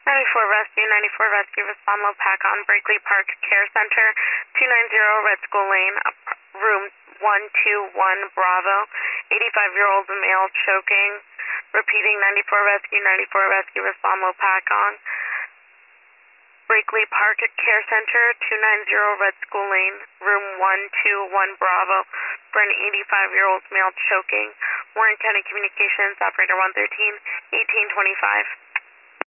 94 Rescue, respond low pack on Brakely Park Care Center, 290 Red School Lane, room 121 Bravo, 85-year-old male choking. Repeating 94 Rescue, respond low pack on Brakely Park Care Center, 290 Red School Lane, room 121 Bravo, for an 85-year-old male choking. Warren County Communications, operator 113, 1825.